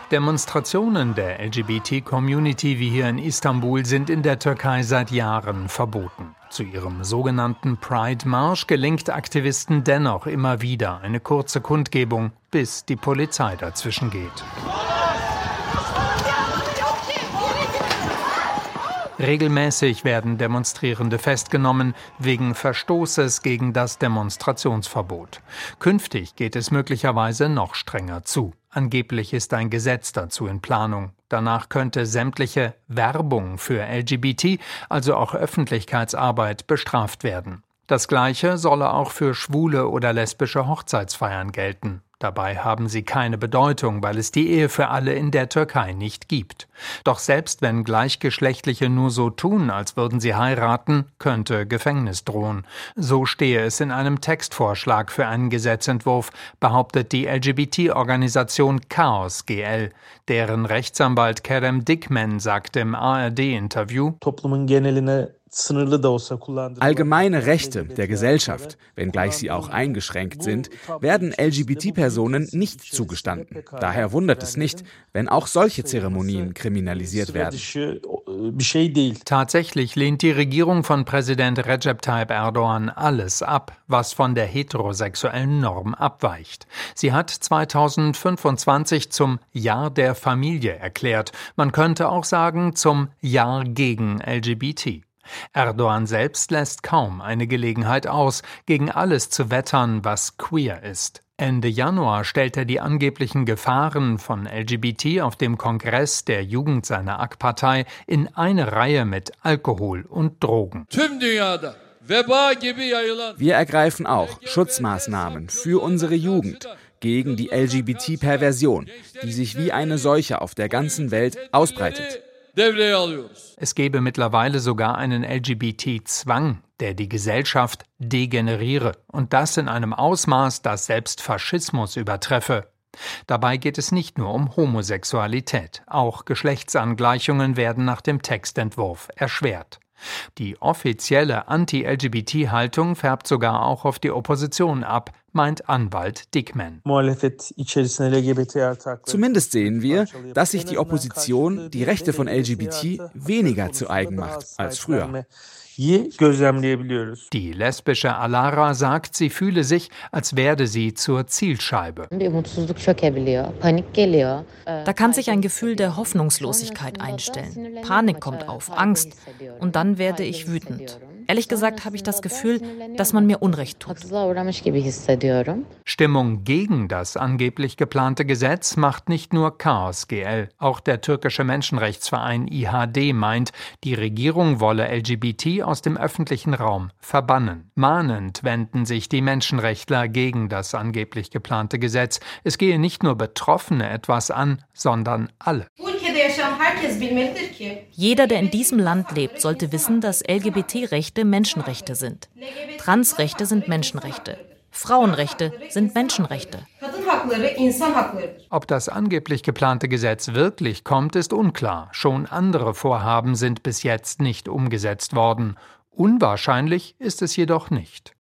Demonstrationen der LGBT-Community wie hier in Istanbul sind in der Türkei seit Jahren verboten. Zu ihrem sogenannten Pride-Marsch gelingt Aktivisten dennoch immer wieder eine kurze Kundgebung, bis die Polizei dazwischen geht. Regelmäßig werden Demonstrierende festgenommen wegen Verstoßes gegen das Demonstrationsverbot. Künftig geht es möglicherweise noch strenger zu. Angeblich ist ein Gesetz dazu in Planung. Danach könnte sämtliche Werbung für LGBT, also auch Öffentlichkeitsarbeit, bestraft werden. Das Gleiche solle auch für schwule oder lesbische Hochzeitsfeiern gelten. Dabei haben sie keine Bedeutung, weil es die Ehe für alle in der Türkei nicht gibt. Doch selbst wenn Gleichgeschlechtliche nur so tun, als würden sie heiraten, könnte Gefängnis drohen. So stehe es in einem Textvorschlag für einen Gesetzentwurf, behauptet die LGBT-Organisation Chaos GL. Deren Rechtsanwalt Kerem Dikmen sagt im ARD-Interview: Allgemeine Rechte der Gesellschaft, wenngleich sie auch eingeschränkt sind, werden LGBT-Personen nicht zugestanden. Daher wundert es nicht, wenn auch solche Zeremonien kriminalisiert werden. Tatsächlich lehnt die Regierung von Präsident Recep Tayyip Erdogan alles ab, was von der heterosexuellen Norm abweicht. Sie hat 2025 zum Jahr der Familie erklärt. Man könnte auch sagen, zum Jahr gegen LGBT. Erdogan selbst lässt kaum eine Gelegenheit aus, gegen alles zu wettern, was queer ist. Ende Januar stellt er die angeblichen Gefahren von LGBT auf dem Kongress der Jugend seiner AK-Partei in eine Reihe mit Alkohol und Drogen. Wir ergreifen auch Schutzmaßnahmen für unsere Jugend gegen die LGBT-Perversion, die sich wie eine Seuche auf der ganzen Welt ausbreitet. Es gebe mittlerweile sogar einen LGBT-Zwang, der die Gesellschaft degeneriere, und das in einem Ausmaß, das selbst Faschismus übertreffe. Dabei geht es nicht nur um Homosexualität, auch Geschlechtsangleichungen werden nach dem Textentwurf erschwert. Die offizielle Anti-LGBT-Haltung färbt sogar auch auf die Opposition ab, meint Anwalt Dikmen. Zumindest sehen wir, dass sich die Opposition die Rechte von LGBT weniger zu eigen macht als früher. Die lesbische Alara sagt, sie fühle sich, als werde sie zur Zielscheibe. Da kann sich ein Gefühl der Hoffnungslosigkeit einstellen. Panik kommt auf, Angst. Und dann werde ich wütend. Ehrlich gesagt habe ich das Gefühl, dass man mir Unrecht tut. Stimmung gegen das angeblich geplante Gesetz macht nicht nur Chaos GL. Auch der türkische Menschenrechtsverein IHD meint, die Regierung wolle LGBT aus dem öffentlichen Raum verbannen. Mahnend wenden sich die Menschenrechtler gegen das angeblich geplante Gesetz. Es gehe nicht nur Betroffene etwas an, sondern alle. Jeder, der in diesem Land lebt, sollte wissen, dass LGBT-Rechte Menschenrechte sind. Transrechte sind Menschenrechte. Frauenrechte sind Menschenrechte. Ob das angeblich geplante Gesetz wirklich kommt, ist unklar. Schon andere Vorhaben sind bis jetzt nicht umgesetzt worden. Unwahrscheinlich ist es jedoch nicht.